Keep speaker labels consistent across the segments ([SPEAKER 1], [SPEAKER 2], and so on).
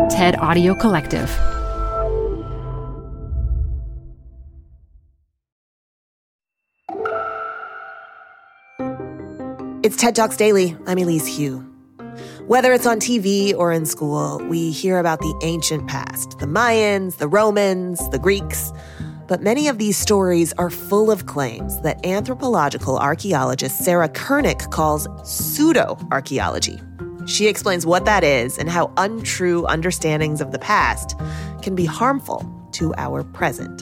[SPEAKER 1] TED Audio Collective.
[SPEAKER 2] It's TED Talks Daily. I'm Elise Hu. Whether it's on TV or in school, we hear about the ancient past, the Mayans, the Romans, the Greeks. But many of these stories are full of claims that anthropological archaeologist Sarah Koenig calls pseudo-archaeology. She explains what that is and how untrue understandings of the past can be harmful to our present.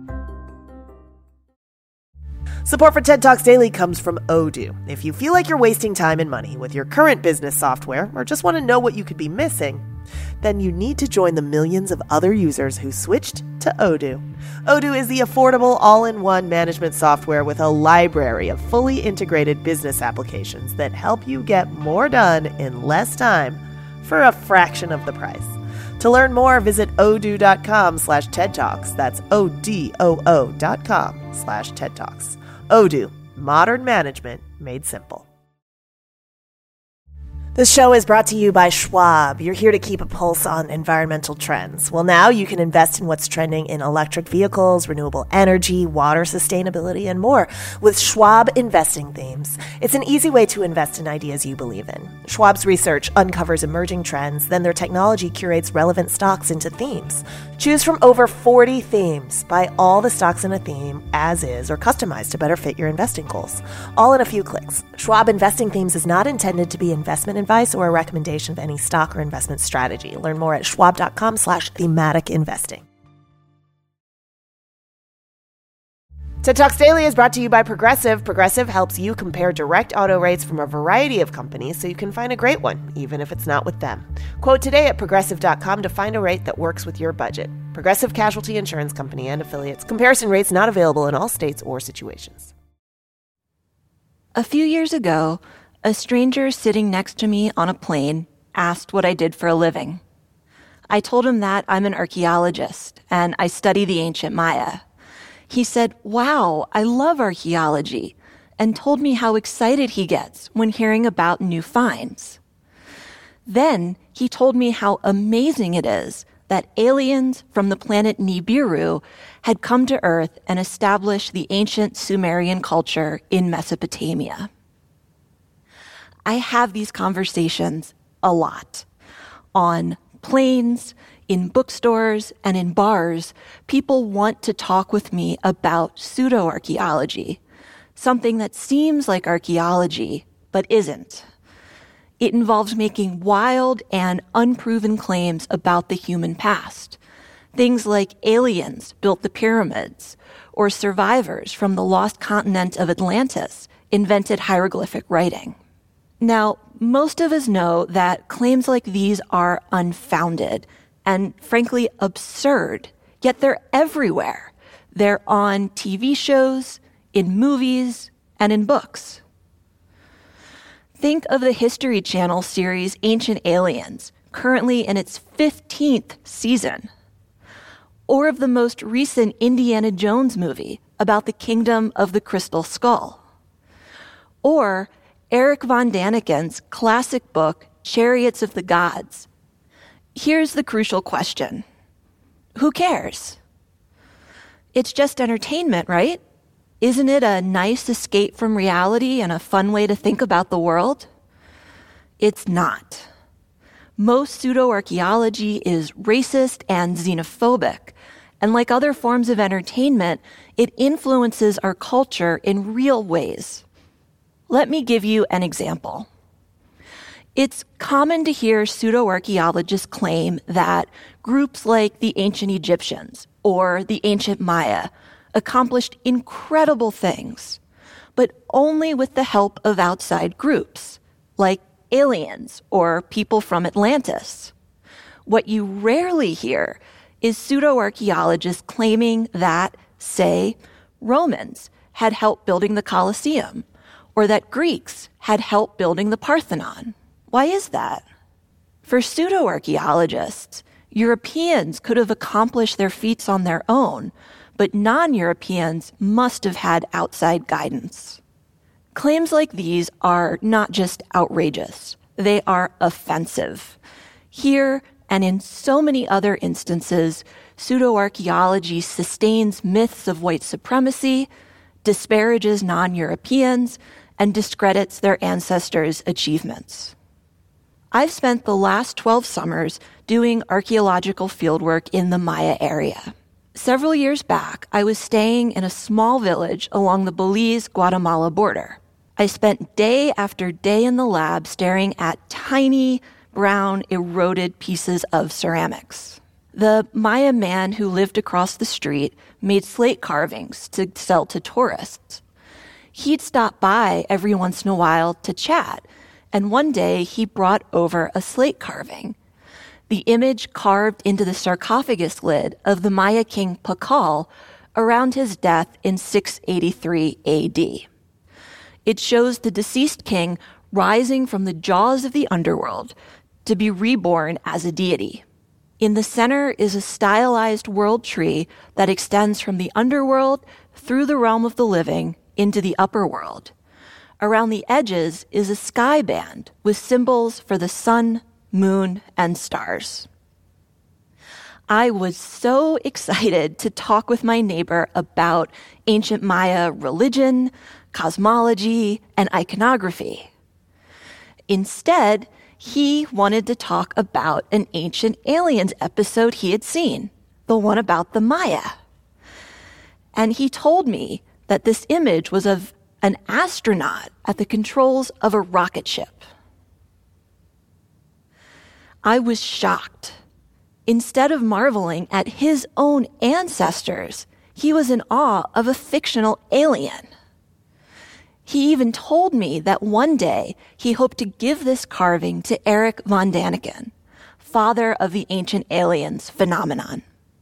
[SPEAKER 2] Support for TED Talks Daily comes from Odoo. If you feel like you're wasting time and money with your current business software or just want to know what you could be missing, then you need to join the millions of other users who switched to Odoo. Odoo is the affordable all-in-one management software with a library of fully integrated business applications that help you get more done in less time for a fraction of the price. To learn more, visit odoo.com/TED Talks. That's ODOO.com/TED Talks. Odoo, modern management made simple. This show is brought to you by Schwab. You're here to keep a pulse on environmental trends. Well, now you can invest in what's trending in electric vehicles, renewable energy, water sustainability, and more with Schwab Investing Themes. It's an easy way to invest in ideas you believe in. Schwab's research uncovers emerging trends, then their technology curates relevant stocks into themes. Choose from over 40 themes. Buy all the stocks in a theme as is or customized to better fit your investing goals. All in a few clicks. Schwab Investing Themes is not intended to be investment advice or a recommendation of any stock or investment strategy. Learn more at schwab.com/thematic investing. TED Talks Daily is brought to you by Progressive. Progressive helps you compare direct auto rates from a variety of companies so you can find a great one, even if it's not with them. Quote today at progressive.com to find a rate that works with your budget. Progressive Casualty Insurance Company and Affiliates. Comparison rates not available in all states or situations.
[SPEAKER 3] A few years ago, a stranger sitting next to me on a plane asked what I did for a living. I told him that I'm an archaeologist and I study the ancient Maya. He said, "Wow, I love archaeology," and told me how excited he gets when hearing about new finds. Then he told me how amazing it is that aliens from the planet Nibiru had come to Earth and established the ancient Sumerian culture in Mesopotamia. I have these conversations a lot. On planes, in bookstores, and in bars, people want to talk with me about pseudo-archaeology, something that seems like archaeology, but isn't. It involves making wild and unproven claims about the human past. Things like aliens built the pyramids, or survivors from the lost continent of Atlantis invented hieroglyphic writing. Now, most of us know that claims like these are unfounded and, frankly, absurd, yet they're everywhere. They're on TV shows, in movies, and in books. Think of the History Channel series Ancient Aliens, currently in its 15th season. Or of the most recent Indiana Jones movie about the Kingdom of the Crystal Skull. Or Eric von Daniken's classic book, Chariots of the Gods. Here's the crucial question. Who cares? It's just entertainment, right? Isn't it a nice escape from reality and a fun way to think about the world? It's not. Most pseudo-archaeology is racist and xenophobic, and like other forms of entertainment, it influences our culture in real ways. Let me give you an example. It's common to hear pseudo-archaeologists claim that groups like the ancient Egyptians or the ancient Maya accomplished incredible things, but only with the help of outside groups, like aliens or people from Atlantis. What you rarely hear is pseudo-archaeologists claiming that, say, Romans had helped building the Colosseum, or that Greeks had helped building the Parthenon. Why is that? For pseudo-archaeologists, Europeans could have accomplished their feats on their own, but non-Europeans must have had outside guidance. Claims like these are not just outrageous, they are offensive. Here, And in so many other instances, pseudoarchaeology sustains myths of white supremacy, disparages non-Europeans, and discredits their ancestors' achievements. I've spent the last 12 summers doing archaeological fieldwork in the Maya area. Several years back, I was staying in a small village along the Belize-Guatemala border. I spent day after day in the lab staring at tiny, brown, eroded pieces of ceramics. The Maya man who lived across the street made slate carvings to sell to tourists. He'd stop by every once in a while to chat, and one day he brought over a slate carving, the image carved into the sarcophagus lid of the Maya king Pakal around his death in 683 AD. It shows the deceased king rising from the jaws of the underworld to be reborn as a deity. In the center is a stylized world tree that extends from the underworld through the realm of the living into the upper world. Around the edges is a sky band with symbols for the sun, moon, and stars. I was so excited to talk with my neighbor about ancient Maya religion, cosmology, and iconography. Instead, he wanted to talk about an Ancient Aliens episode he had seen, the one about the Maya. And he told me that this image was of an astronaut at the controls of a rocket ship. I was shocked. Instead of marveling at his own ancestors, he was in awe of a fictional alien. He even told me that one day he hoped to give this carving to Eric von Daniken, father of the Ancient Aliens phenomenon.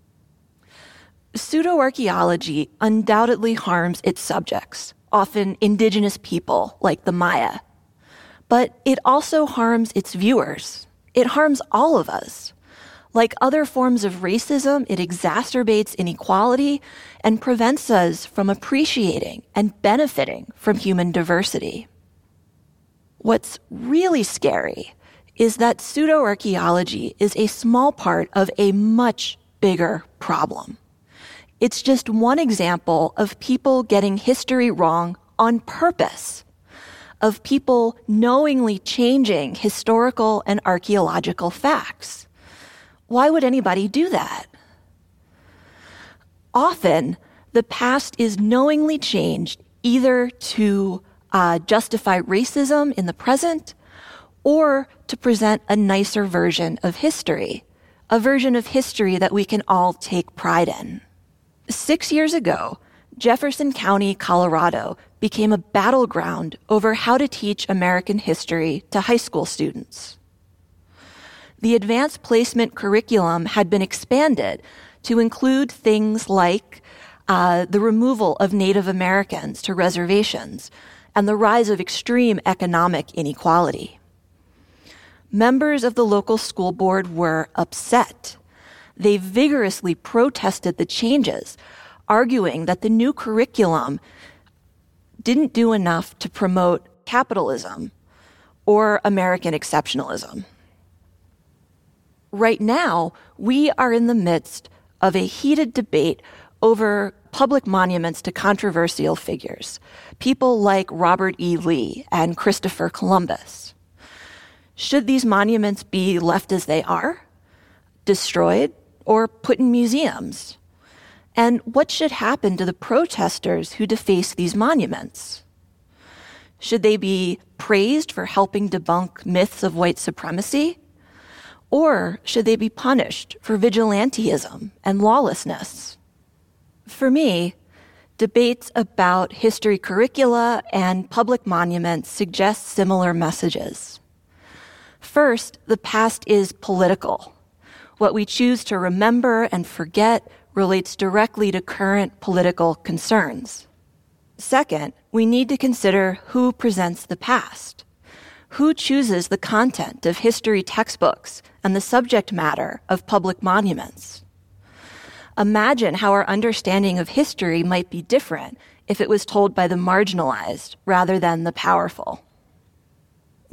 [SPEAKER 3] Pseudoarchaeology undoubtedly harms its subjects, often indigenous people like the Maya. But it also harms its viewers. It harms all of us. Like other forms of racism, it exacerbates inequality and prevents us from appreciating and benefiting from human diversity. What's really scary is that pseudoarchaeology is a small part of a much bigger problem. It's just one example of people getting history wrong on purpose, of people knowingly changing historical and archaeological facts. Why would anybody do that? Often, the past is knowingly changed either to justify racism in the present or to present a nicer version of history, a version of history that we can all take pride in. 6 years ago, Jefferson County, Colorado, became a battleground over how to teach American history to high school students. The advanced placement curriculum had been expanded to include things like the removal of Native Americans to reservations and the rise of extreme economic inequality. Members of the local school board were upset. They vigorously protested the changes, arguing that the new curriculum didn't do enough to promote capitalism or American exceptionalism. Right now, we are in the midst of a heated debate over public monuments to controversial figures, people like Robert E. Lee and Christopher Columbus. Should these monuments be left as they are, destroyed, or put in museums? And what should happen to the protesters who deface these monuments? Should they be praised for helping debunk myths of white supremacy? Or should they be punished for vigilantism and lawlessness? For me, debates about history curricula and public monuments suggest similar messages. First, the past is political. What we choose to remember and forget relates directly to current political concerns. Second, we need to consider who presents the past. Who chooses the content of history textbooks and the subject matter of public monuments? Imagine how our understanding of history might be different if it was told by the marginalized rather than the powerful.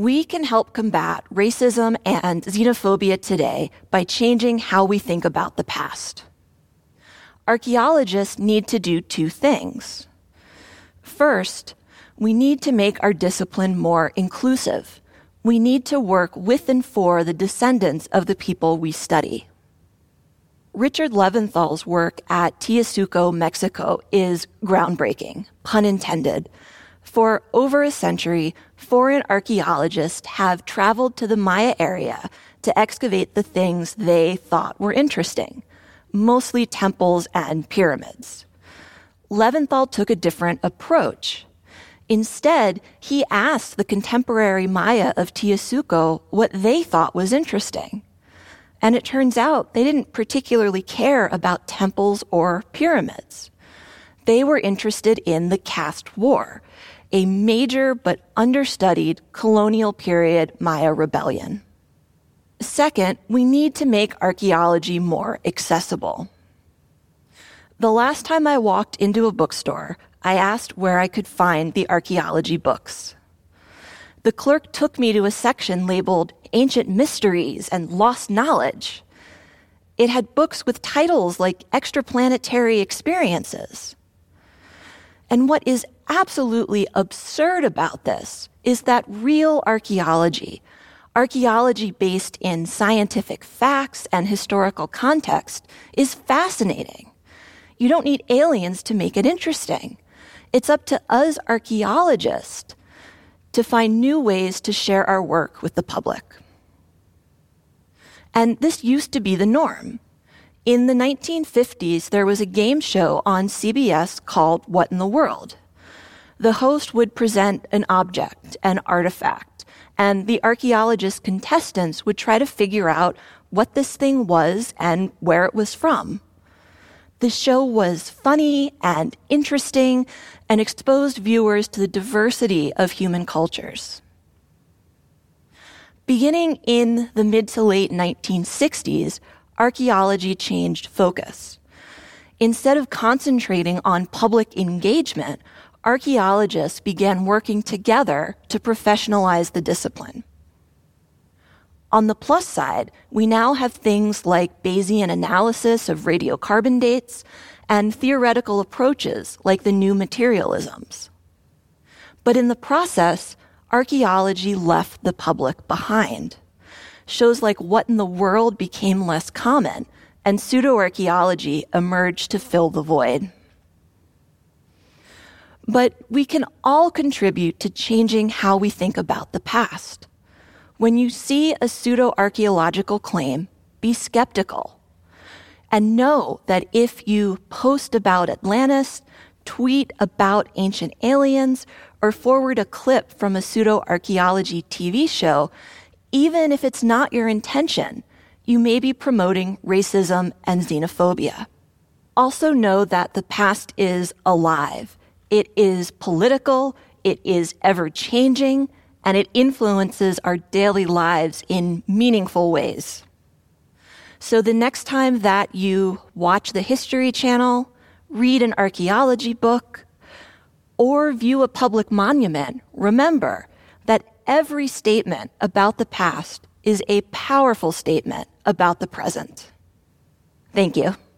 [SPEAKER 3] We can help combat racism and xenophobia today by changing how we think about the past. Archaeologists need to do two things. First, we need to make our discipline more inclusive. We need to work with and for the descendants of the people we study. Richard Leventhal's work at Teosuco, Mexico is groundbreaking, pun intended. For over a century, foreign archaeologists have traveled to the Maya area to excavate the things they thought were interesting, mostly temples and pyramids. Leventhal took a different approach. Instead, he asked the contemporary Maya of Teosuco what they thought was interesting. And it turns out they didn't particularly care about temples or pyramids. They were interested in the caste war, a major but understudied colonial period Maya rebellion. Second, we need to make archaeology more accessible. The last time I walked into a bookstore, I asked where I could find the archaeology books. The clerk took me to a section labeled Ancient Mysteries and Lost Knowledge. It had books with titles like Extraplanetary Experiences. And what is absolutely absurd about this is that real archaeology based in scientific facts and historical context, is fascinating. You don't need aliens to make it interesting. It's up to us archaeologists to find new ways to share our work with the public. And this used to be the norm. In the 1950s, there was a game show on CBS called What in the World? The host would present an object, an artifact, and the archaeologist contestants would try to figure out what this thing was and where it was from. The show was funny and interesting and exposed viewers to the diversity of human cultures. Beginning in the mid to late 1960s, archaeology changed focus. Instead of concentrating on public engagement, archaeologists began working together to professionalize the discipline. On the plus side, we now have things like Bayesian analysis of radiocarbon dates and theoretical approaches like the new materialisms. But in the process, archaeology left the public behind. Shows like What in the World became less common, and pseudo-archaeology emerged to fill the void. But we can all contribute to changing how we think about the past. When you see a pseudo-archaeological claim, be skeptical. And know that if you post about Atlantis, tweet about ancient aliens, or forward a clip from a pseudo-archaeology TV show, even if it's not your intention, you may be promoting racism and xenophobia. Also know that the past is alive. It is political, it is ever-changing, and it influences our daily lives in meaningful ways. So the next time that you watch the History Channel, read an archaeology book, or view a public monument, remember that every statement about the past is a powerful statement about the present. Thank you.